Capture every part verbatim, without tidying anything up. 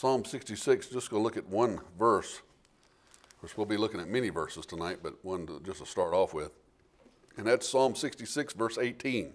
Psalm sixty-six, just going to look at one verse. Of course, we'll be looking at many verses tonight, but one to, just to start off with. And that's Psalm sixty-six, verse eighteen.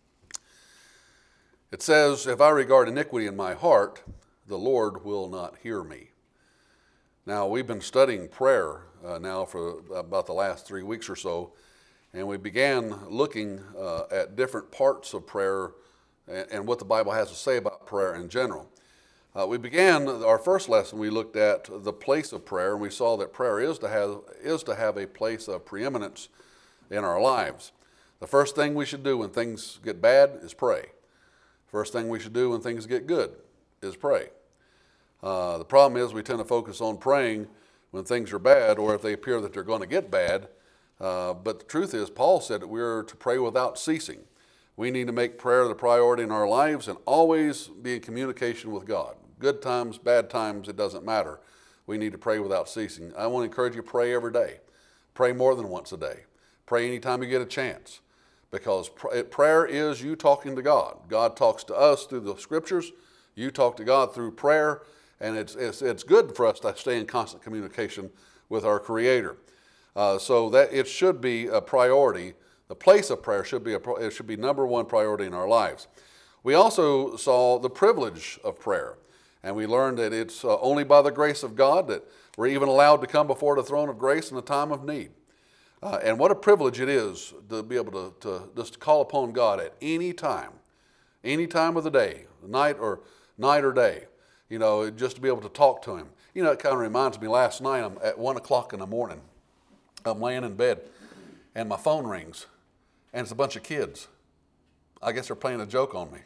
It says, if I regard iniquity in my heart, the Lord will not hear me. Now, we've been studying prayer uh, now for about the last three weeks or so, and we began looking uh, at different parts of prayer and, and what the Bible has to say about prayer in general. Uh, we began our first lesson, we looked at the place of prayer, and we saw that prayer is to have, is to have a place of preeminence in our lives. The first thing we should do when things get bad is pray. First thing we should do when things get good is pray. Uh, the problem is we tend to focus on praying when things are bad or if they appear that they're going to get bad. Uh, but the truth is, Paul said that we're to pray without ceasing. We need to make prayer the priority in our lives and always be in communication with God. Good times, bad times, it doesn't matter. We need to pray without ceasing. I want to encourage you to pray every day. Pray more than once a day. Pray anytime you get a chance. Because prayer is you talking to God. God talks to us through the scriptures. You talk to God through prayer. And it's, it's, it's good for us to stay in constant communication with our Creator. Uh, so that it should be a priority. The place of prayer should be, a, it should be number one priority in our lives. We also saw the privilege of prayer. And we learned that it's uh, only by the grace of God that we're even allowed to come before the throne of grace in a time of need. Uh, and what a privilege it is to be able to, to just call upon God at any time, any time of the day, night or night or day, you know, just to be able to talk to Him. You know, it kind of reminds me, last night I'm at one o'clock in the morning, I'm laying in bed, and my phone rings, and it's a bunch of kids. I guess they're playing a joke on me.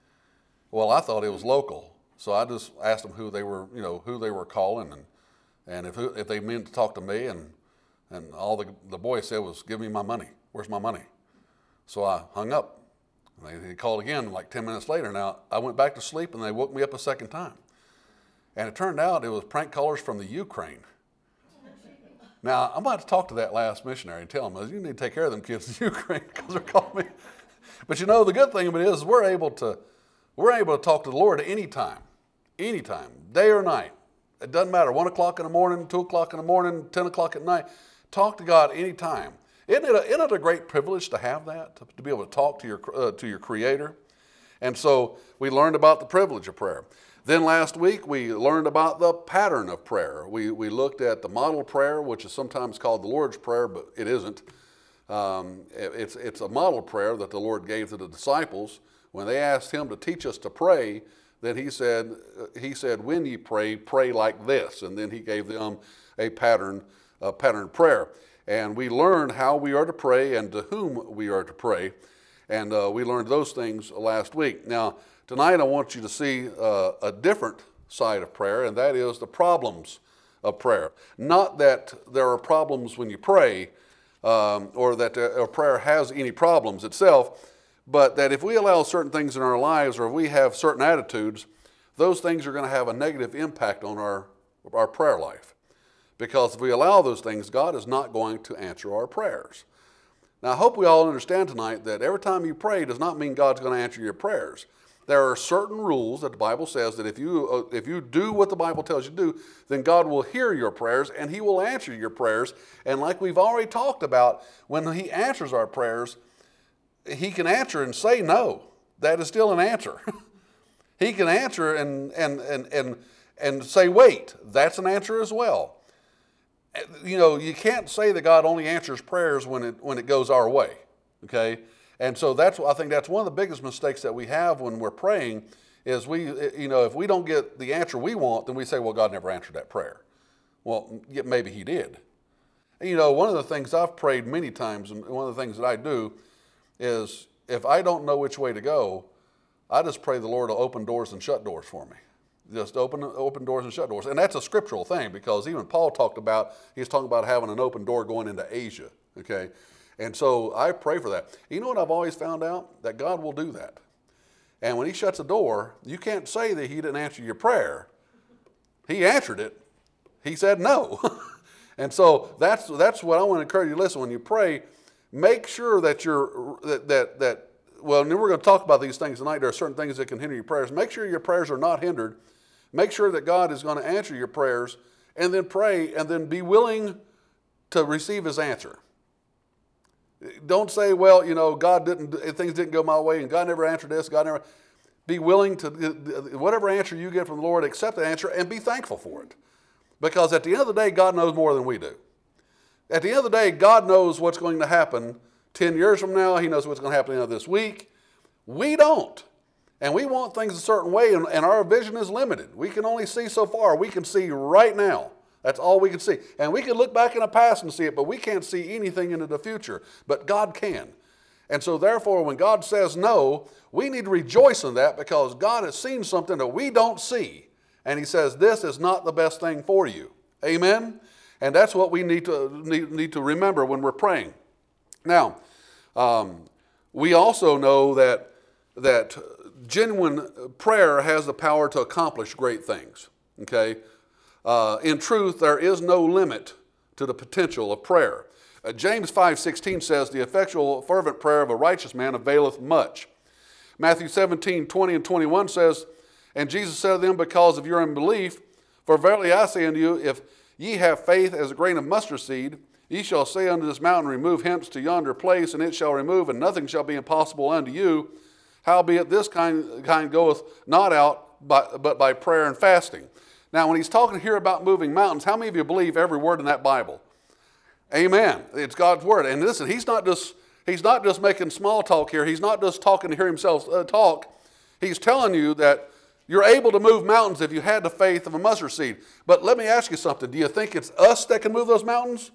Well, I thought it was local, so I just asked them who they were, you know, who they were calling, and and if if they meant to talk to me, and. And all the, the boy said was, give me my money. Where's my money? So I hung up. And they, they called again like ten minutes later. Now, I went back to sleep and they woke me up a second time. And it turned out it was prank callers from the Ukraine. Now, I'm about to talk to that last missionary and tell him, you need to take care of them kids in Ukraine because they're calling me. But you know, the good thing of it is we're able to, we're able to talk to the Lord at any time, any time, day or night. It doesn't matter, one o'clock in the morning, two o'clock in the morning, ten o'clock at night. Talk to God anytime. Isn't it, a, isn't it a great privilege to have that, to, to be able to talk to your, uh, to your Creator? And so we learned about the privilege of prayer. Then last week we learned about the pattern of prayer. We, we looked at the model prayer, which is sometimes called the Lord's Prayer, but it isn't. Um, it, it's, it's a model prayer that the Lord gave to the disciples. When they asked Him to teach us to pray, then He said, he said, when you pray, pray like this. And then He gave them a pattern A pattern prayer. And we learned how we are to pray and to whom we are to pray. And uh, we learned those things last week. Now, tonight I want you to see uh, a different side of prayer, and that is the problems of prayer. Not that there are problems when you pray, um, or that a prayer has any problems itself, but that if we allow certain things in our lives, or if we have certain attitudes, those things are going to have a negative impact on our, our prayer life. Because if we allow those things, God is not going to answer our prayers. Now, I hope we all understand tonight that every time you pray does not mean God's going to answer your prayers. There are certain rules that the Bible says that if you, uh, if you do what the Bible tells you to do, then God will hear your prayers and He will answer your prayers. And like we've already talked about, when He answers our prayers, He can answer and say no. That is still an answer. He can answer and, and, and, and, and say wait. That's an answer as well. You know, you can't say that God only answers prayers when it when it goes our way, okay? And so that's I think that's one of the biggest mistakes that we have when we're praying is we, you know, if we don't get the answer we want, then we say, well, God never answered that prayer. Well, yeah, maybe He did. And, you know, one of the things I've prayed many times, and one of the things that I do is if I don't know which way to go, I just pray the Lord will open doors and shut doors for me. Just open open doors and shut doors. And that's a scriptural thing because even Paul talked about, he was talking about having an open door going into Asia, okay? And so I pray for that. You know what I've always found out? That God will do that. And when He shuts a door, you can't say that He didn't answer your prayer. He answered it. He said no. And so that's that's what I want to encourage you to listen. When you pray, make sure that you're, that, that, that well, and we're going to talk about these things tonight. There are certain things that can hinder your prayers. Make sure your prayers are not hindered Make sure that God is going to answer your prayers, and then pray, and then be willing to receive his answer. Don't say, well, you know, God didn't, things didn't go my way, and God never answered this, God never. Be willing to, whatever answer you get from the Lord, accept the answer and be thankful for it. Because at the end of the day, God knows more than we do. At the end of the day, God knows what's going to happen ten years from now. He knows what's going to happen this week. We don't. And we want things a certain way, and, and our vision is limited. We can only see so far. We can see right now. That's all we can see. And we can look back in the past and see it, but we can't see anything into the future. But God can. And so therefore, when God says no, we need to rejoice in that, because God has seen something that we don't see. And he says, this is not the best thing for you. Amen? And that's what we need to, need, need to remember when we're praying. Now, um, we also know that, that genuine prayer has the power to accomplish great things. Okay? Uh, in truth, there is no limit to the potential of prayer. Uh, James five sixteen says, the effectual fervent prayer of a righteous man availeth much. Matthew seventeen twenty and twenty-one says, and Jesus said to them, because of your unbelief, for verily I say unto you, if ye have faith as a grain of mustard seed, ye shall say unto this mountain, remove hence to yonder place, and it shall remove, and nothing shall be impossible unto you. Howbeit this kind, kind goeth not out by, but by prayer and fasting. Now when he's talking here about moving mountains, how many of you believe every word in that Bible? Amen. It's God's word. And listen, he's not just he's not just making small talk here. He's not just talking to hear himself uh, talk. He's telling you that you're able to move mountains if you had the faith of a mustard seed. But let me ask you something. Do you think it's us that can move those mountains?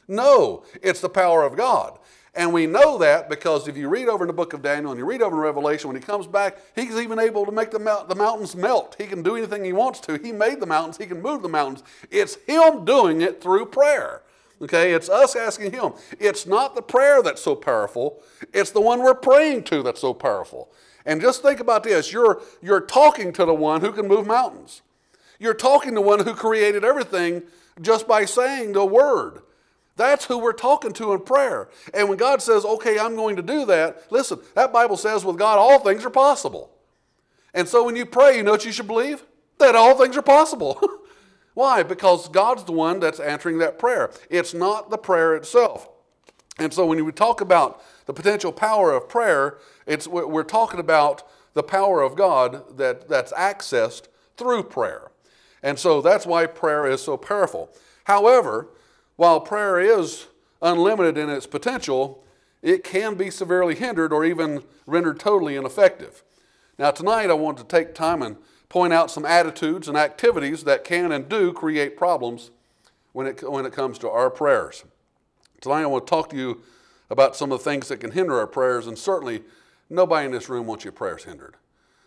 No, it's the power of God. And we know that because if you read over in the book of Daniel and you read over in Revelation, when he comes back, he's even able to make the, mount, the mountains melt. He can do anything he wants to. He made the mountains. He can move the mountains. It's him doing it through prayer. Okay, it's us asking him. It's not the prayer that's so powerful. It's the one we're praying to that's so powerful. And just think about this. You're, you're talking to the one who can move mountains. You're talking to one who created everything just by saying the word. That's who we're talking to in prayer. And when God says, okay, I'm going to do that, listen, that Bible says with God all things are possible. And so when you pray, you know what you should believe? That all things are possible. Why? Because God's the one that's answering that prayer. It's not the prayer itself. And so when we talk about the potential power of prayer, it's, we're talking about the power of God that, that's accessed through prayer. And so that's why prayer is so powerful. However, while prayer is unlimited in its potential, it can be severely hindered or even rendered totally ineffective. Now tonight I want to take time and point out some attitudes and activities that can and do create problems when it, when it comes to our prayers. Tonight I want to talk to you about some of the things that can hinder our prayers, and certainly nobody in this room wants your prayers hindered.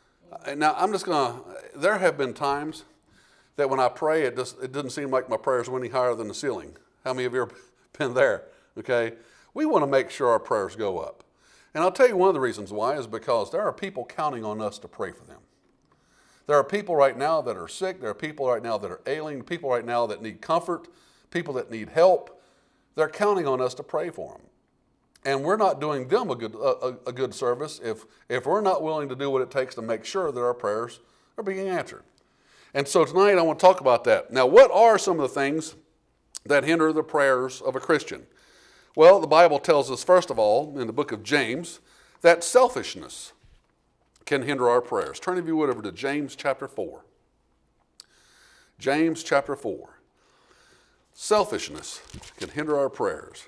Now I'm just going to, there have been times that when I pray, it, just, it doesn't seem like my prayers went any higher than the ceiling. How many of you have been there? Okay, we want to make sure our prayers go up. And I'll tell you one of the reasons why is because there are people counting on us to pray for them. There are people right now that are sick. There are people right now that are ailing. People right now that need comfort. People that need help. They're counting on us to pray for them. And we're not doing them a good, a, a good service if, if we're not willing to do what it takes to make sure that our prayers are being answered. And so tonight I want to talk about that. Now, what are some of the things that hinder the prayers of a Christian? Well, the Bible tells us, first of all, in the book of James, that selfishness can hinder our prayers. Turn, if you would, over to James chapter four. James chapter four. Selfishness can hinder our prayers.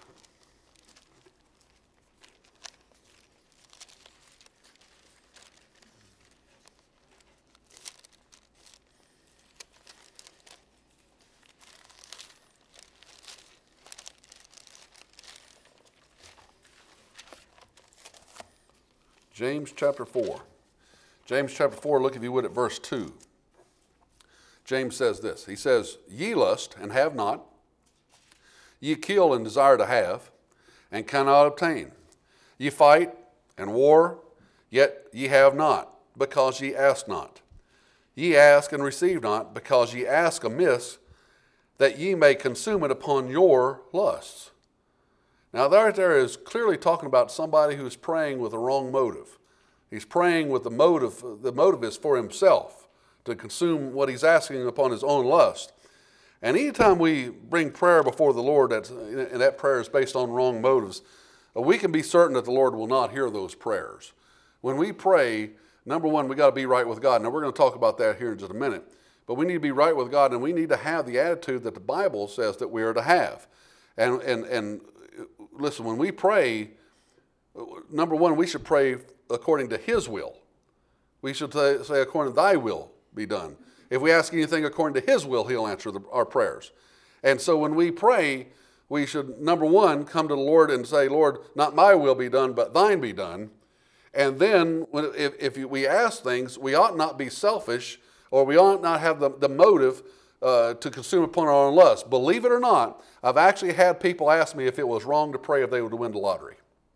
James chapter four. James chapter four, look if you would at verse two. James says this. He says, ye lust and have not. Ye kill and desire to have, and cannot obtain. Ye fight and war, yet ye have not, because ye ask not. Ye ask and receive not, because ye ask amiss, that ye may consume it upon your lusts. Now, there, there is clearly talking about somebody who's praying with the wrong motive. He's praying with the motive, the motive is for himself, to consume what he's asking upon his own lust. And anytime we bring prayer before the Lord, that's, and that prayer is based on wrong motives, we can be certain that the Lord will not hear those prayers. When we pray, number one, we got to be right with God. Now, we're going to talk about that here in just a minute. But we need to be right with God, and we need to have the attitude that the Bible says that we are to have. And, and, and listen, when we pray, number one, we should pray according to his will. We should say, say according to thy will be done. If we ask anything according to his will, he'll answer the, our prayers. And so when we pray, we should, number one, come to the Lord and say, Lord, not my will be done, but thine be done. And then when, if, if we ask things, we ought not be selfish, or we ought not have the, the motive uh, to consume upon our own lust. Believe it or not, I've actually had people ask me if it was wrong to pray if they were to win the lottery.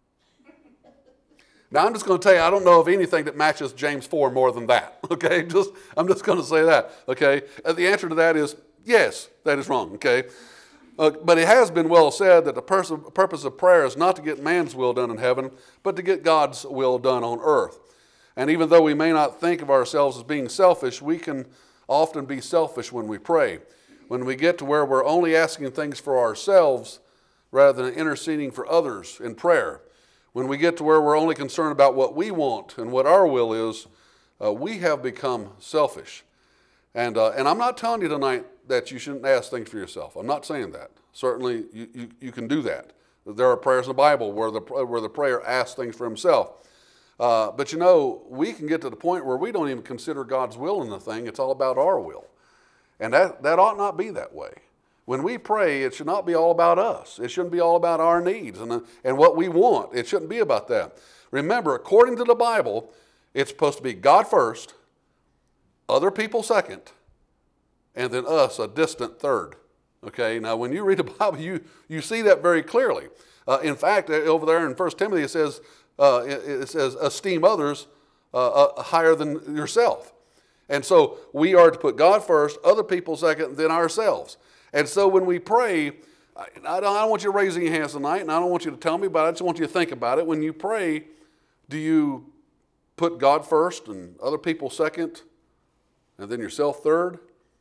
Now, I'm just going to tell you, I don't know of anything that matches James four more than that, okay? Just I'm just going to say that, okay? And the answer to that is yes, that is wrong, okay? Uh, but it has been well said that the pers- purpose of prayer is not to get man's will done in heaven, but to get God's will done on earth. And even though we may not think of ourselves as being selfish, we can often be selfish when we pray. When we get to where we're only asking things for ourselves rather than interceding for others in prayer. When we get to where we're only concerned about what we want and what our will is, uh, we have become selfish. And uh, and I'm not telling you tonight that you shouldn't ask things for yourself. I'm not saying that. Certainly you, you, you can do that. There are prayers in the Bible where the, where the prayer asks things for himself. Uh, but you know, we can get to the point where we don't even consider God's will in the thing. It's all about our will. And that, that ought not be that way. When we pray, it should not be all about us. It shouldn't be all about our needs and, and what we want. It shouldn't be about that. Remember, according to the Bible, it's supposed to be God first, other people second, and then us a distant third. Okay, now when you read the Bible, you, you see that very clearly. Uh, in fact, over there in First Timothy, it says, uh, it, it says esteem others uh, uh, higher than yourself. And so we are to put God first, other people second, then ourselves. And so when we pray, I don't, I don't want you raising your hands tonight, and I don't want you to tell me, but I just want you to think about it. When you pray, do you put God first and other people second, and then yourself third?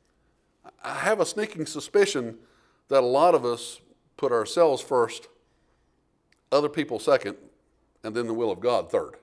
I have a sneaking suspicion that a lot of us put ourselves first, other people second, and then the will of God third.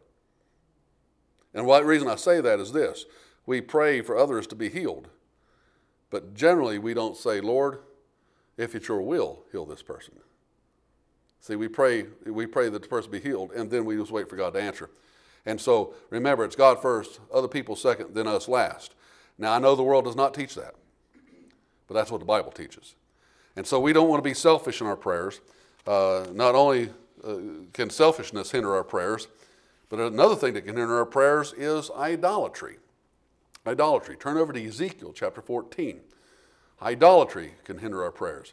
And the reason I say that is this. We pray for others to be healed. But generally, we don't say, Lord, if it's your will, heal this person. See, we pray, we pray that the person be healed, and then we just wait for God to answer. And so, remember, it's God first, other people second, then us last. Now, I know the world does not teach that, but that's what the Bible teaches. And so we don't want to be selfish in our prayers. Uh, not only uh, can selfishness hinder our prayers, but another thing that can hinder our prayers is idolatry. Idolatry. Turn over to Ezekiel chapter fourteen. Idolatry can hinder our prayers.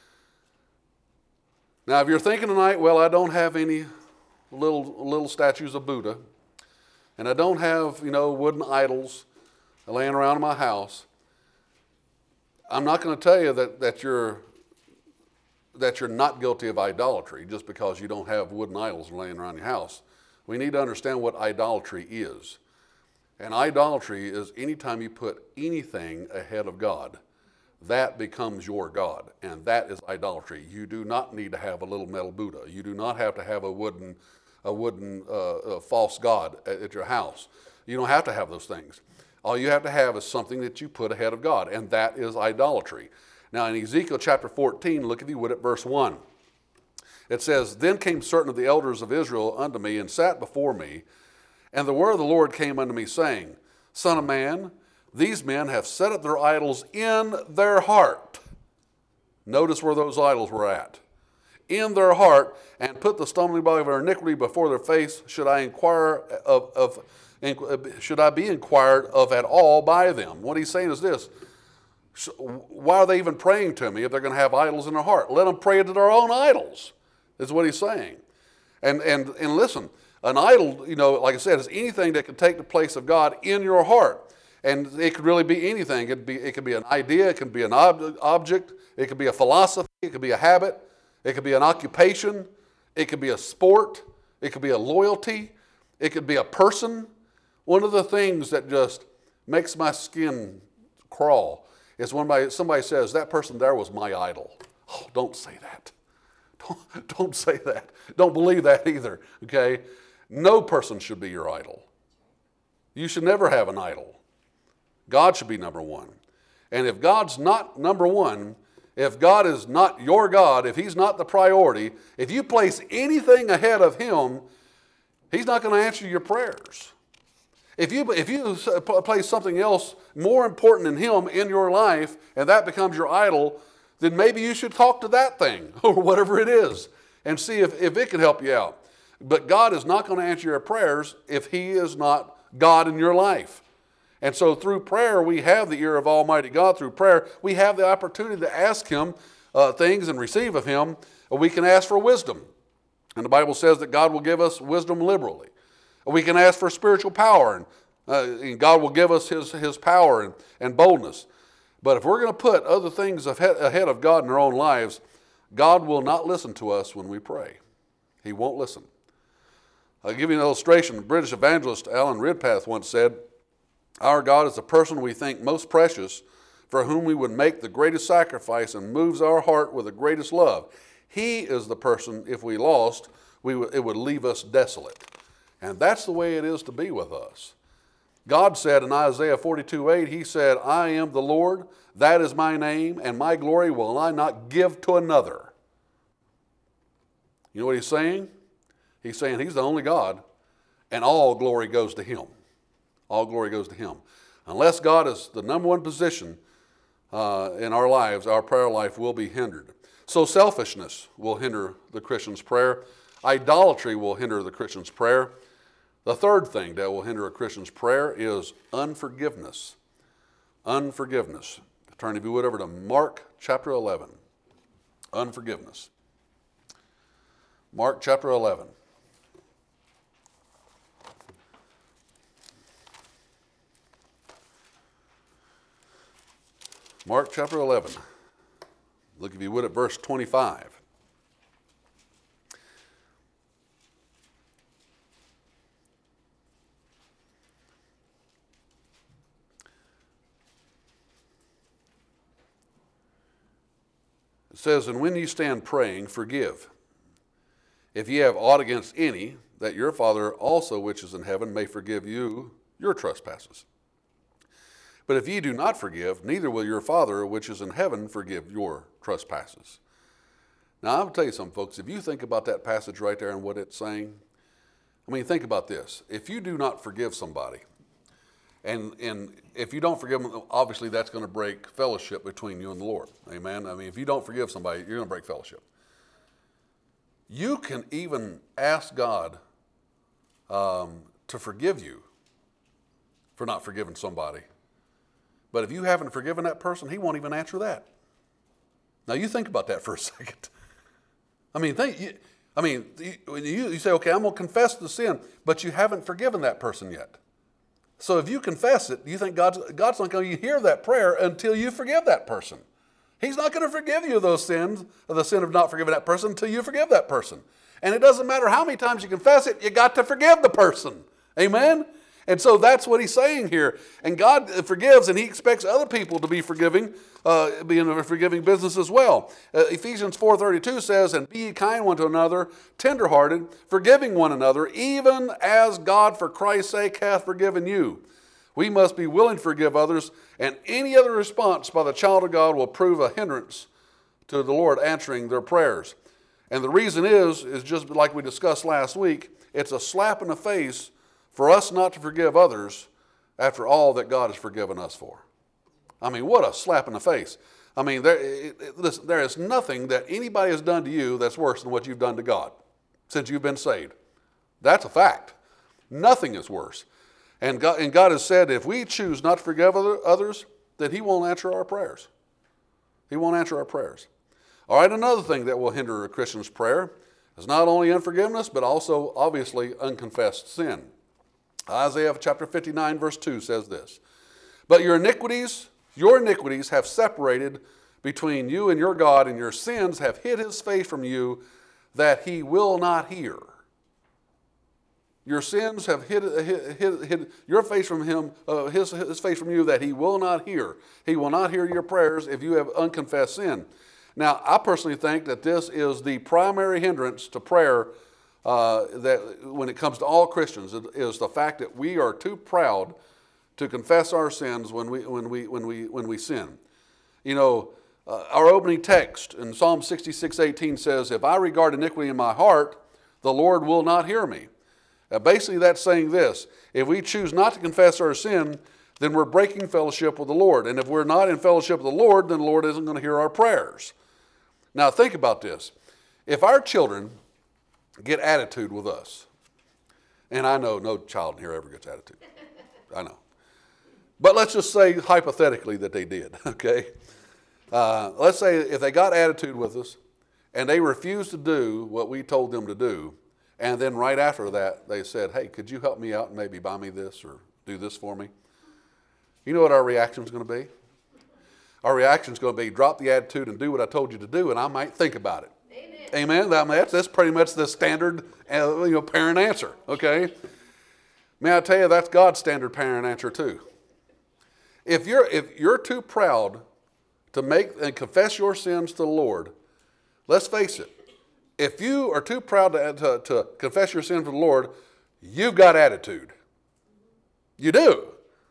Now, if you're thinking tonight, well, I don't have any little little statues of Buddha, and I don't have, you know, wooden idols laying around in my house, I'm not going to tell you that, that you're that you're not guilty of idolatry just because you don't have wooden idols laying around your house. We need to understand what idolatry is. And idolatry is anytime you put anything ahead of God, that becomes your God, and that is idolatry. You do not need to have a little metal Buddha. You do not have to have a wooden, a wooden uh, a false god at, at your house. You don't have to have those things. All you have to have is something that you put ahead of God, and that is idolatry. Now, in Ezekiel chapter fourteen, look if you would at verse one. It says, Then came certain of the elders of Israel unto me, and sat before me, and the word of the Lord came unto me, saying, Son of man, these men have set up their idols in their heart. Notice where those idols were at. In their heart, and put the stumbling block of their iniquity before their face. Should I inquire of, of should I be inquired of at all by them? What he's saying is this. Why are they even praying to me if they're going to have idols in their heart? Let them pray to their own idols, is what he's saying. And and and listen, an idol, you know, like I said, is anything that can take the place of God in your heart. And it could really be anything. It could be, it could be an idea, it could be an ob- object, it could be a philosophy, it could be a habit, it could be an occupation, it could be a sport, it could be a loyalty, it could be a person. One of the things that just makes my skin crawl is when somebody says, that person there was my idol. Oh, don't say that. Don't, don't say that. Don't believe that either, okay? No person should be your idol. You should never have an idol. God should be number one. And if God's not number one, if God is not your God, if He's not the priority, if you place anything ahead of Him, He's not going to answer your prayers. If you, if you place something else more important than Him in your life, and that becomes your idol, then maybe you should talk to that thing or whatever it is and see if, if it can help you out. But God is not going to answer your prayers if He is not God in your life. And so through prayer, we have the ear of Almighty God. Through prayer, we have the opportunity to ask Him uh, things and receive of Him. We can ask for wisdom. And the Bible says that God will give us wisdom liberally. We can ask for spiritual power, and, uh, and God will give us His, his power and, and boldness. But if we're going to put other things ahead of God in our own lives, God will not listen to us when we pray. He won't listen. I'll give you an illustration. British evangelist Alan Ridpath once said, "Our God is the person we think most precious, for whom we would make the greatest sacrifice and moves our heart with the greatest love. He is the person, if we lost, we w- it would leave us desolate." And that's the way it is to be with us. God said in Isaiah forty-two eight, He said, "I am the Lord, that is my name, and my glory will I not give to another." You know what He's saying? He's saying He's the only God, and all glory goes to Him. All glory goes to Him. Unless God is the number one position uh, in our lives, our prayer life will be hindered. So selfishness will hinder the Christian's prayer. Idolatry will hinder the Christian's prayer. The third thing that will hinder a Christian's prayer is unforgiveness. Unforgiveness. Turn, if you would, over to Mark chapter eleven. Unforgiveness. Mark chapter eleven. Mark chapter eleven. Look, if you would, at verse twenty-five. It says, "And when you stand praying, forgive, if ye have aught against any, that your Father also which is in heaven may forgive you your trespasses. But if ye do not forgive, neither will your Father which is in heaven forgive your trespasses." Now, I will tell you something, folks. If you think about that passage right there and what it's saying, I mean, think about this. If you do not forgive somebody, and, and if you don't forgive them, obviously that's going to break fellowship between you and the Lord. Amen? I mean, if you don't forgive somebody, you're going to break fellowship. You can even ask God um, to forgive you for not forgiving somebody. But if you haven't forgiven that person, He won't even answer that. Now, you think about that for a second. I mean, think, you, I mean, you, you say, okay, I'm going to confess the sin, but you haven't forgiven that person yet. So if you confess it, you think God's, God's not going to hear that prayer until you forgive that person. He's not going to forgive you those sins, or the sin of not forgiving that person, until you forgive that person. And it doesn't matter how many times you confess it, you got to forgive the person. Amen? And so that's what He's saying here. And God forgives, and He expects other people to be forgiving, uh, be in a forgiving business as well. Uh, Ephesians four thirty-two says, "And be ye kind one to another, tenderhearted, forgiving one another, even as God for Christ's sake hath forgiven you." We must be willing to forgive others, and any other response by the child of God will prove a hindrance to the Lord answering their prayers. And the reason is, is just like we discussed last week, it's a slap in the face for us not to forgive others after all that God has forgiven us for. I mean, what a slap in the face. I mean, there, it, it, listen, there is nothing that anybody has done to you that's worse than what you've done to God since you've been saved. That's a fact. Nothing is worse. And God, and God has said if we choose not to forgive other, others, then He won't answer our prayers. He won't answer our prayers. All right, another thing that will hinder a Christian's prayer is not only unforgiveness, but also, obviously, unconfessed sin. Isaiah chapter fifty-nine, verse two says this, "But your iniquities, your iniquities have separated between you and your God, and your sins have hid His face from you, that He will not hear." Your sins have hid, hid, hid, hid your face from him, uh, his, his face from you, that he will not hear. He will not hear your prayers if you have unconfessed sin. Now, I personally think that this is the primary hindrance to prayer uh, that when it comes to all Christians, it is the fact that we are too proud to confess our sins when we when we when we when we sin. You know, uh, our opening text in Psalm sixty-six eighteen says, "If I regard iniquity in my heart, the Lord will not hear me." Now, basically, that's saying this: if we choose not to confess our sin, then we're breaking fellowship with the Lord. And if we're not in fellowship with the Lord, then the Lord isn't going to hear our prayers. Now, think about this. If our children get attitude with us, and I know no child in here ever gets attitude. I know. But let's just say hypothetically that they did, okay? Uh, let's say if they got attitude with us and they refused to do what we told them to do, and then right after that they said, "Hey, could you help me out and maybe buy me this or do this for me?" You know what our reaction is going to be? Our reaction is going to be, drop the attitude and do what I told you to do, and I might think about it. Amen. Amen? That's, that's pretty much the standard uh, you know, parent answer, okay? May I tell you, that's God's standard parent answer too. If you're, if you're too proud to make and confess your sins to the Lord, let's face it, if you are too proud to, to, to confess your sin to the Lord, you've got attitude. You do.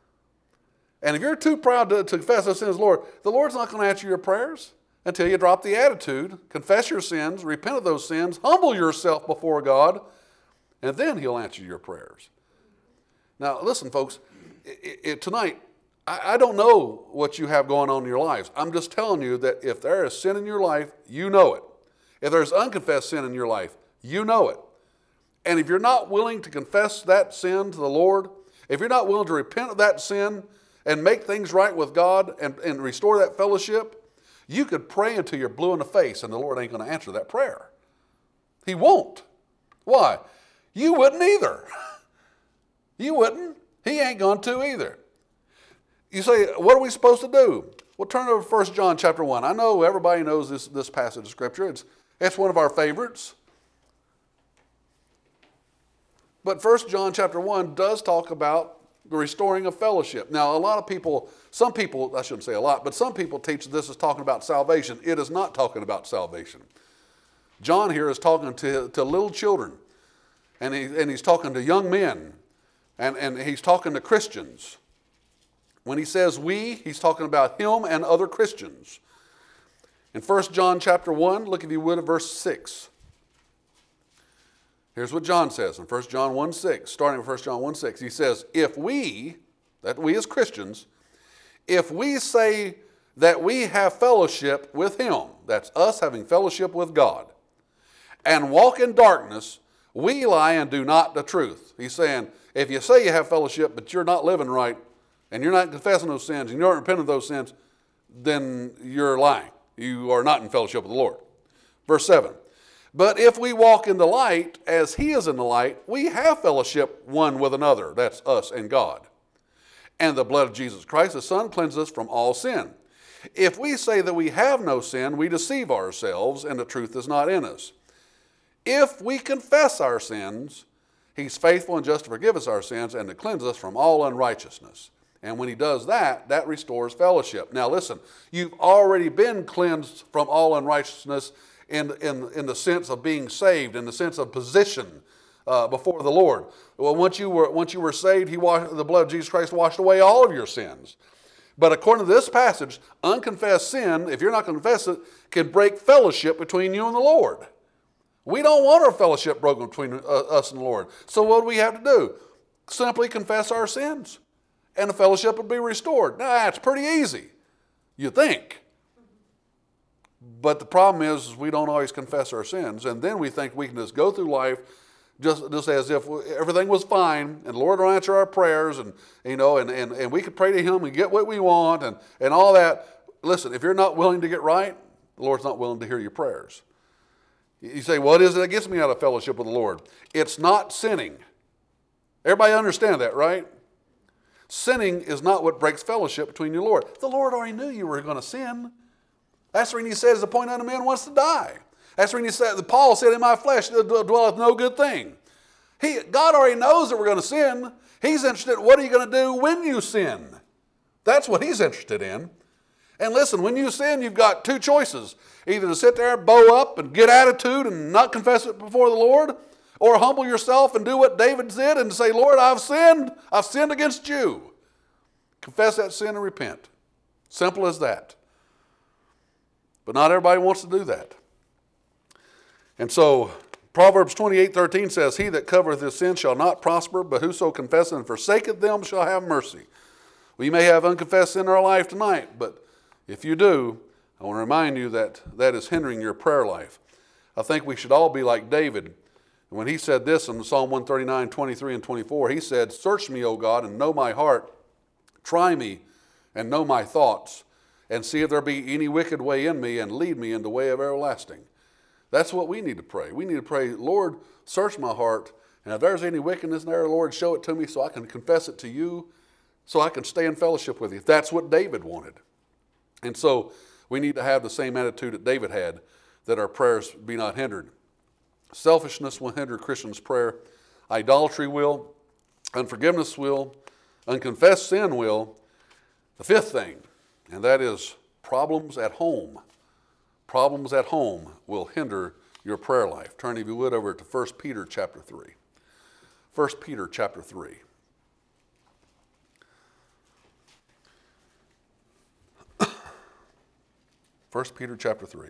And if you're too proud to, to confess those sins to the Lord, the Lord's not going to answer your prayers until you drop the attitude, confess your sins, repent of those sins, humble yourself before God, and then He'll answer your prayers. Now, listen, folks, it, it, tonight, I, I don't know what you have going on in your lives. I'm just telling you that if there is sin in your life, you know it. If there's unconfessed sin in your life, you know it. And if you're not willing to confess that sin to the Lord, if you're not willing to repent of that sin and make things right with God and, and restore that fellowship, you could pray until you're blue in the face and the Lord ain't going to answer that prayer. He won't. Why? You wouldn't either. You wouldn't. He ain't going to either. You say, what are we supposed to do? Well, turn over to First John chapter one. I know everybody knows this, this passage of Scripture. It's, it's one of our favorites. But First John chapter one does talk about the restoring of fellowship. Now, a lot of people, some people, I shouldn't say a lot, but some people teach this as talking about salvation. It is not talking about salvation. John here is talking to, to little children, and, he, and he's talking to young men, and, and he's talking to Christians. When he says we, he's talking about him and other Christians. In First John chapter one, look if you would at verse six. Here's what John says in First John one six, starting with First John one six. He says, if we, that we as Christians, if we say that we have fellowship with Him, that's us having fellowship with God, and walk in darkness, we lie and do not the truth. He's saying, if you say you have fellowship, but you're not living right, and you're not confessing those sins, and you aren't repenting of those sins, then you're lying. You are not in fellowship with the Lord. Verse seven. But if we walk in the light, as He is in the light, we have fellowship one with another. That's us and God. And the blood of Jesus Christ, the Son, cleanses us from all sin. If we say that we have no sin, we deceive ourselves, and the truth is not in us. If we confess our sins, He's faithful and just to forgive us our sins and to cleanse us from all unrighteousness. And when He does that, that restores fellowship. Now listen, you've already been cleansed from all unrighteousness In, in, in the sense of being saved, in the sense of position uh, before the Lord. Well, once you were, once you were saved, he washed, the blood of Jesus Christ washed away all of your sins. But according to this passage, unconfessed sin, if you're not going to confess it, can break fellowship between you and the Lord. We don't want our fellowship broken between uh, us and the Lord. So what do we have to do? Simply confess our sins, and the fellowship will be restored. Now, that's pretty easy, you think. But the problem is, is we don't always confess our sins, and then we think we can just go through life just, just as if everything was fine, and the Lord will answer our prayers, and you know, and, and, and we could pray to Him and get what we want, and, and all that. Listen, if you're not willing to get right, the Lord's not willing to hear your prayers. You say, what is it that gets me out of fellowship with the Lord? It's not sinning. Everybody understand that, right? Sinning is not what breaks fellowship between you and the Lord. The Lord already knew you were going to sin. That's when He says, the point unto man wants to die. That's when He said, Paul said, in my flesh dwelleth no good thing. He, God already knows that we're going to sin. He's interested in what are you going to do when you sin. That's what he's interested in. And listen, when you sin, you've got two choices. Either to sit there, bow up, and get attitude and not confess it before the Lord, or humble yourself and do what David did and say, Lord, I've sinned. I've sinned against you. Confess that sin and repent. Simple as that. But not everybody wants to do that. And so Proverbs twenty-eight thirteen says, he that covereth his sin shall not prosper, but whoso confesseth and forsaketh them shall have mercy. We may have unconfessed sin in our life tonight, but if you do, I want to remind you that that is hindering your prayer life. I think we should all be like David. When he said this in Psalm one thirty-nine, twenty-three and twenty-four, he said, search me, O God, and know my heart. Try me and know my thoughts, and see if there be any wicked way in me, and lead me in the way of everlasting. That's what we need to pray. We need to pray, Lord, search my heart, and if there's any wickedness there, Lord, show it to me so I can confess it to you, so I can stay in fellowship with you. That's what David wanted. And so we need to have the same attitude that David had, that our prayers be not hindered. Selfishness will hinder Christians' prayer. Idolatry will. Unforgiveness will. Unconfessed sin will. The fifth thing, and that is problems at home. Problems at home will hinder your prayer life. Turn, if you would, over to First Peter chapter three. First Peter chapter three. First Peter chapter three.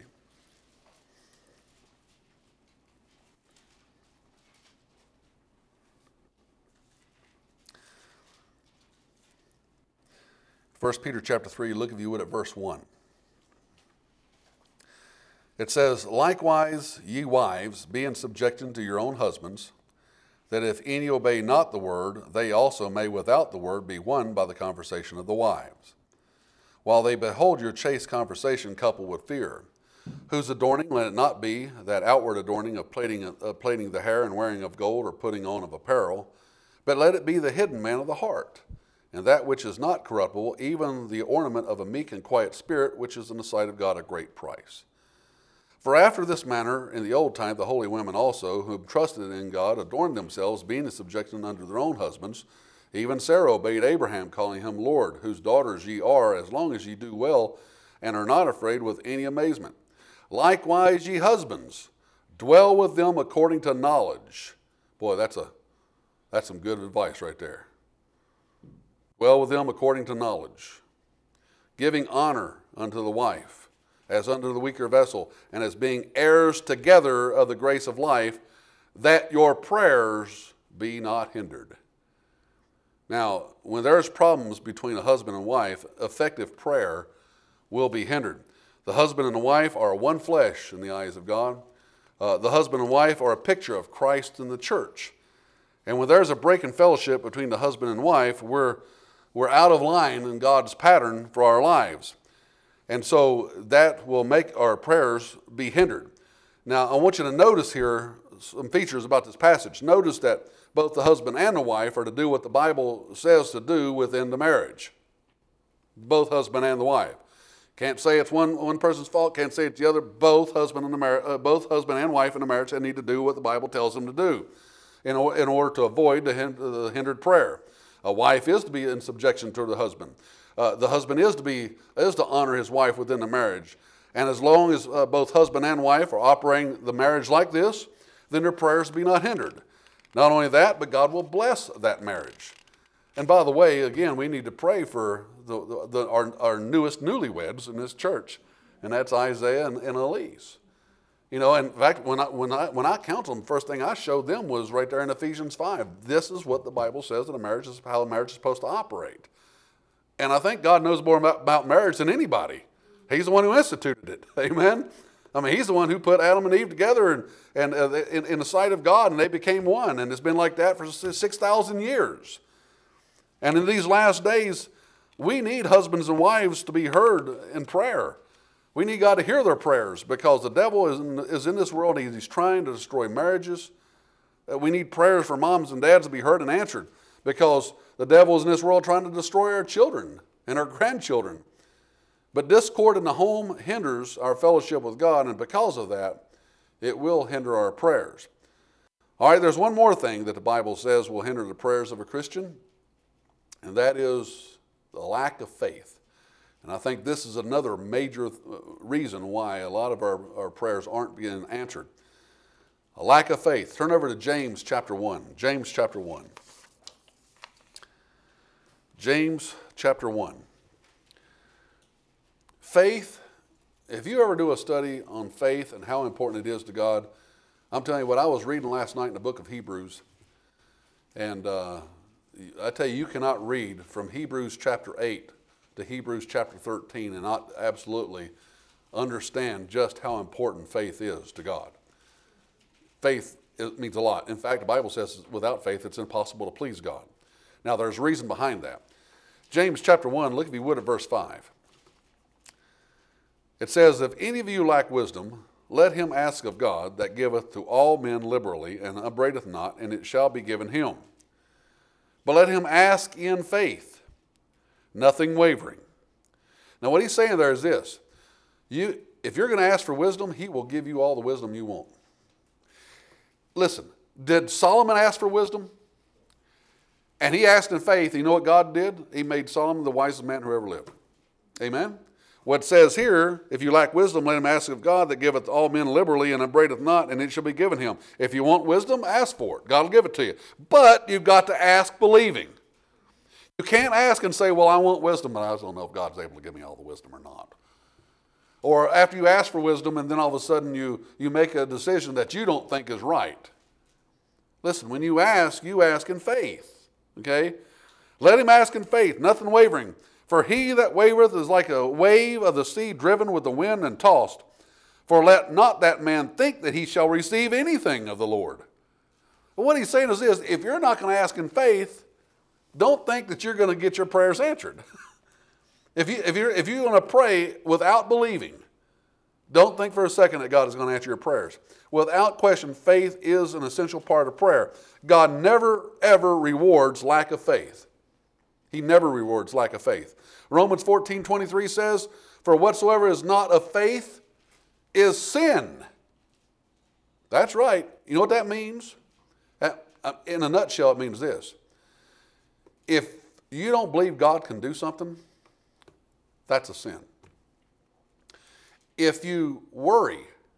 First Peter chapter three, look if you would at verse one. It says, likewise, ye wives, be in subjection to your own husbands, that if any obey not the word, they also may without the word be won by the conversation of the wives, while they behold your chaste conversation coupled with fear, whose adorning let it not be that outward adorning of plaiting, of plaiting the hair and wearing of gold or putting on of apparel, but let it be the hidden man of the heart, and that which is not corruptible, even the ornament of a meek and quiet spirit, which is in the sight of God a great price. For after this manner, in the old time, the holy women also, who trusted in God, adorned themselves, being in subjection unto their own husbands. Even Sarah obeyed Abraham, calling him Lord, whose daughters ye are, as long as ye do well, and are not afraid with any amazement. Likewise, ye husbands, dwell with them according to knowledge. Boy, that's a that's some good advice right there. Dwell with them according to knowledge, giving honor unto the wife, as unto the weaker vessel, and as being heirs together of the grace of life, that your prayers be not hindered. Now, when there's problems between a husband and wife, effective prayer will be hindered. The husband and the wife are one flesh in the eyes of God. Uh, the husband and wife are a picture of Christ and the church. And when there's a break in fellowship between the husband and wife, we're, we're out of line in God's pattern for our lives. And so that will make our prayers be hindered. Now, I want you to notice here some features about this passage. Notice that both the husband and the wife are to do what the Bible says to do within the marriage. Both husband and the wife. Can't say it's one, one person's fault. Can't say it's the other. Both husband and the mar- uh, both husband and wife in the marriage, they need to do what the Bible tells them to do in, or, in order to avoid the, hin- the hindered prayer. A wife is to be in subjection to the husband. Uh, the husband is to be is to honor his wife within the marriage. And as long as uh, both husband and wife are operating the marriage like this, then their prayers be not hindered. Not only that, but God will bless that marriage. And by the way, again, we need to pray for the, the, the, our, our newest newlyweds in this church, and that's Isaiah and, and Elise. You know, in fact, when I, when, I, when I counseled them, the first thing I showed them was right there in Ephesians five. This is what the Bible says that a marriage is, how a marriage is supposed to operate. And I think God knows more about, about marriage than anybody. He's the one who instituted it. Amen? I mean, he's the one who put Adam and Eve together and, and uh, in, in the sight of God, and they became one. And it's been like that for six thousand years. And in these last days, we need husbands and wives to be heard in prayer. We need God to hear their prayers, because the devil is in, is in this world. He's trying to destroy marriages. Uh, we need prayers for moms and dads to be heard and answered, because the devil is in this world trying to destroy our children and our grandchildren. But discord in the home hinders our fellowship with God, and because of that, it will hinder our prayers. All right, there's one more thing that the Bible says will hinder the prayers of a Christian, and that is the lack of faith. And I think this is another major reason why a lot of our, our prayers aren't being answered. A lack of faith. Turn over to James chapter one. James chapter one. James chapter one. Faith, if you ever do a study on faith and how important it is to God, I'm telling you what, I was reading last night in the book of Hebrews, and uh, I tell you, you cannot read from Hebrews chapter eight to Hebrews chapter thirteen and not absolutely understand just how important faith is to God. Faith it means a lot. In fact, the Bible says without faith it's impossible to please God. Now there's reason behind that. James chapter one, look if you would at verse five. It says, if any of you lack wisdom, let him ask of God, that giveth to all men liberally, and upbraideth not, and it shall be given him. But let him ask in faith, nothing wavering. Now what he's saying there is this. You, if you're going to ask for wisdom, he will give you all the wisdom you want. Listen, did Solomon ask for wisdom? And he asked in faith. You know what God did? He made Solomon the wisest man who ever lived. Amen? What it says here, if you lack wisdom, let him ask of God that giveth all men liberally and upbraideth not, and it shall be given him. If you want wisdom, ask for it. God will give it to you. But you've got to ask believing. You can't ask and say, well, I want wisdom, but I just don't know if God's able to give me all the wisdom or not. Or after you ask for wisdom and then all of a sudden you, you make a decision that you don't think is right. Listen, when you ask, you ask in faith. Okay? Let him ask in faith, nothing wavering. For he that wavereth is like a wave of the sea driven with the wind and tossed. For let not that man think that he shall receive anything of the Lord. But what he's saying is this, if you're not going to ask in faith, don't think that you're going to get your prayers answered. if, you, if, you're, if you're going to pray without believing, don't think for a second that God is going to answer your prayers. Without question, faith is an essential part of prayer. God never, ever rewards lack of faith. He never rewards lack of faith. Romans fourteen twenty-three says, for whatsoever is not of faith is sin. That's right. You know what that means? In a nutshell, it means this. If you don't believe God can do something, that's a sin. If you worry,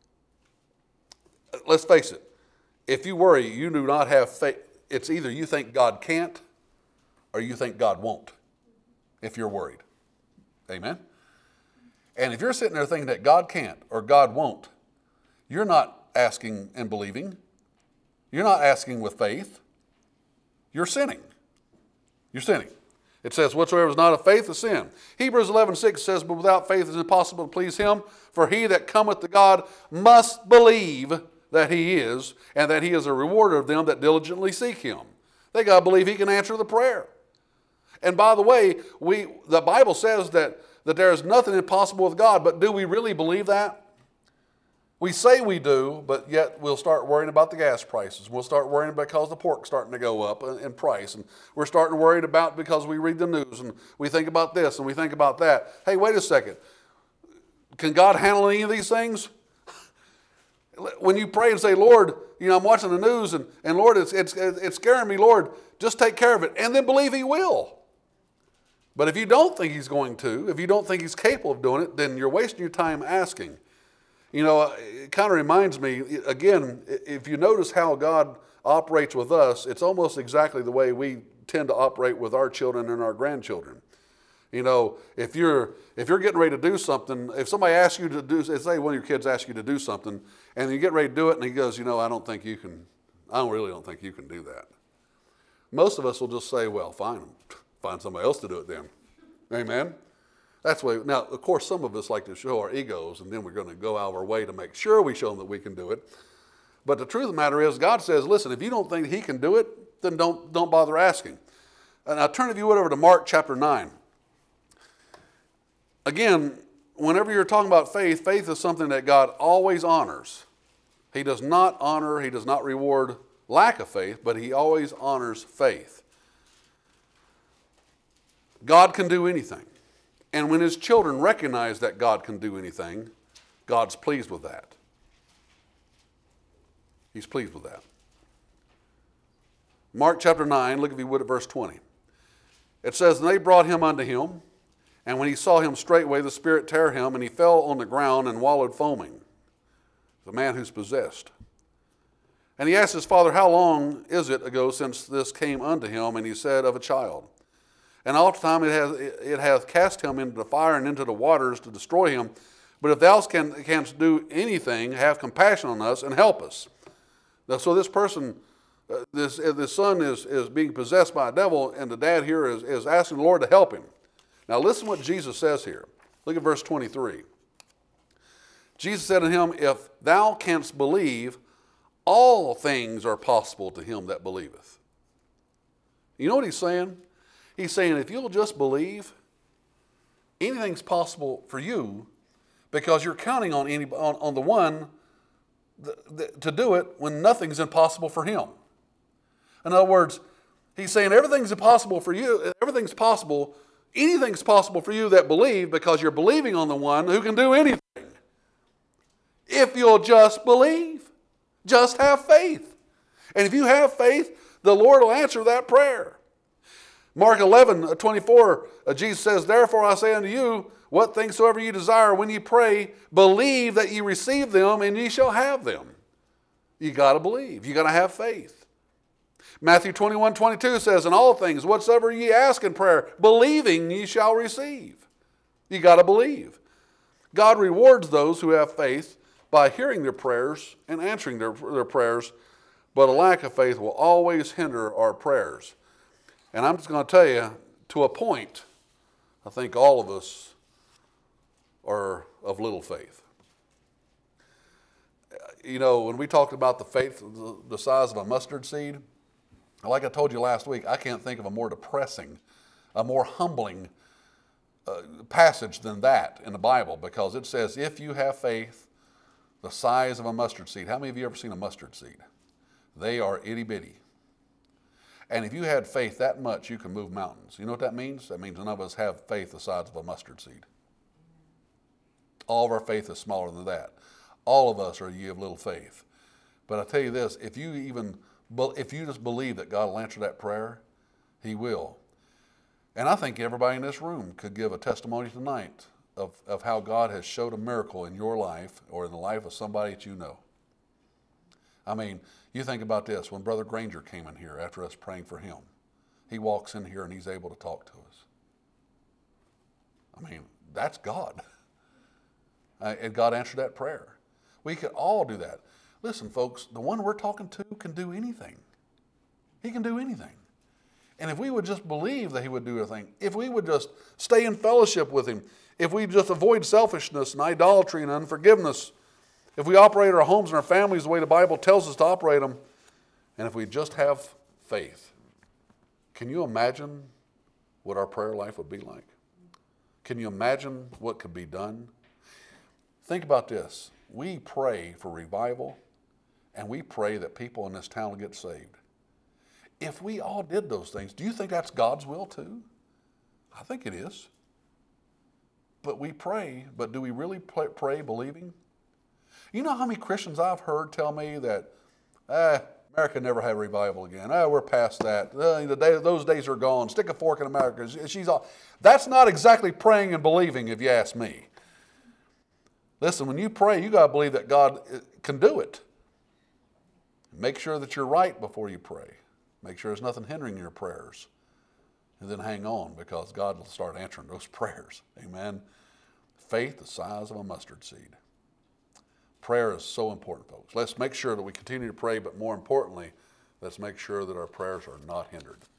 let's face it, if you worry, you do not have faith. It's either you think God can't or you think God won't if you're worried. Amen? And if you're sitting there thinking that God can't or God won't, you're not asking and believing. You're not asking with faith. You're sinning. You're sinning. It says, whatsoever is not of faith is sin. Hebrews eleven six says, but without faith it is impossible to please him. For he that cometh to God must believe that he is, and that he is a rewarder of them that diligently seek him. They got to believe he can answer the prayer. And by the way, we the Bible says that, that there is nothing impossible with God, but do we really believe that? We say we do, but yet we'll start worrying about the gas prices. We'll start worrying because the pork's starting to go up in price. And we're starting to worry about because we read the news and we think about this and we think about that. Hey, wait a second. Can God handle any of these things? When you pray and say, Lord, you know, I'm watching the news and, and Lord, it's, it's, it's scaring me, Lord, just take care of it. And then believe he will. But if you don't think he's going to, if you don't think he's capable of doing it, then you're wasting your time asking. You know, it kind of reminds me, again, if you notice how God operates with us, it's almost exactly the way we tend to operate with our children and our grandchildren. You know, if you're if you're getting ready to do something, if somebody asks you to do, say one of your kids asks you to do something, and you get ready to do it, and he goes, you know, I don't think you can, I don't really don't think you can do that. Most of us will just say, well, fine, find somebody else to do it then. Amen? That's the way. Now, of course, some of us like to show our egos, and then we're going to go out of our way to make sure we show them that we can do it. But the truth of the matter is, God says, listen, if you don't think he can do it, then don't, don't bother asking. And I'll turn, if you would, over to Mark chapter nine. Again, whenever you're talking about faith, faith is something that God always honors. He does not honor, he does not reward lack of faith, but he always honors faith. God can do anything. And when his children recognize that God can do anything, God's pleased with that. He's pleased with that. Mark chapter nine, look if you would at verse twenty. It says, and they brought him unto him, and when he saw him straightway, the spirit tear him, and he fell on the ground and wallowed foaming. The man who's possessed. And he asked his father, how long is it ago since this came unto him? And he said, of a child. And oftentimes it hath, it hath cast him into the fire and into the waters to destroy him. But if thou can, canst do anything, have compassion on us and help us. Now, so this person, uh, this, uh, this son is, is being possessed by a devil, and the dad here is, is asking the Lord to help him. Now listen what Jesus says here. Look at verse twenty-three. Jesus said to him, if thou canst believe, all things are possible to him that believeth. You know what he's saying? He's saying if you'll just believe, anything's possible for you because you're counting on, any, on, on the one th- th- to do it when nothing's impossible for him. In other words, he's saying everything's impossible for you, everything's possible, anything's possible for you that believe because you're believing on the one who can do anything. If you'll just believe. Just have faith. And if you have faith, the Lord will answer that prayer. Mark eleven, twenty-four, uh, Jesus says, therefore I say unto you, what things soever you desire when you pray, believe that ye receive them and ye shall have them. You got to believe. You got to have faith. Matthew twenty-one, twenty-two says, in all things, whatsoever ye ask in prayer, believing ye shall receive. You got to believe. God rewards those who have faith by hearing their prayers and answering their, their prayers, but a lack of faith will always hinder our prayers. And I'm just going to tell you, to a point, I think all of us are of little faith. You know, when we talked about the faith the size of a mustard seed, like I told you last week, I can't think of a more depressing, a more humbling uh, passage than that in the Bible, because it says, if you have faith the size of a mustard seed. How many of you ever seen a mustard seed? They are itty bitty. And if you had faith that much, you can move mountains. You know what that means? That means none of us have faith the size of a mustard seed. All of our faith is smaller than that. All of us are ye of little faith. But I tell you this, if you even, if you just believe that God will answer that prayer, he will. And I think everybody in this room could give a testimony tonight Of, of how God has showed a miracle in your life or in the life of somebody that you know. I mean, you think about this. When Brother Granger came in here after us praying for him, he walks in here and he's able to talk to us. I mean, that's God. Uh, and God answered that prayer. We could all do that. Listen, folks, the one we're talking to can do anything. He can do anything. And if we would just believe that he would do anything, if we would just stay in fellowship with him, if we just avoid selfishness and idolatry and unforgiveness, if we operate our homes and our families the way the Bible tells us to operate them, and if we just have faith, can you imagine what our prayer life would be like? Can you imagine what could be done? Think about this. We pray for revival, and we pray that people in this town will get saved. If we all did those things, do you think that's God's will too? I think it is. But we pray, but do we really pray, pray believing? You know how many Christians I've heard tell me that, ah, America never had revival again. Ah, we're past that. Uh, the day, those days are gone. Stick a fork in America. She's all. That's not exactly praying and believing, if you ask me. Listen, when you pray, you got to believe that God can do it. Make sure that you're right before you pray. Make sure there's nothing hindering your prayers. And then hang on, because God will start answering those prayers. Amen. Faith the size of a mustard seed. Prayer is so important, folks. Let's make sure that we continue to pray, but more importantly, let's make sure that our prayers are not hindered.